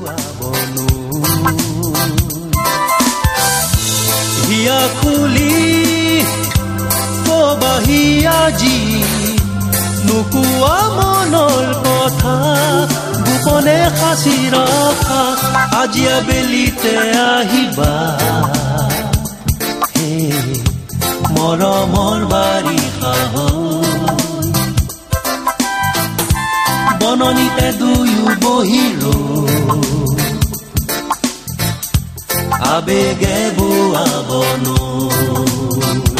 বুৱা বনো হিয়া খুলি কবাহি আজি নুকুৱা মনৰ কথা গোপনে সাঁচি ৰখা আজি আবেলিতে আহিবা হে মৰমৰ বাৰিষা বননিতে দুয়ো বহিৰ আবেগে বুৱা বনো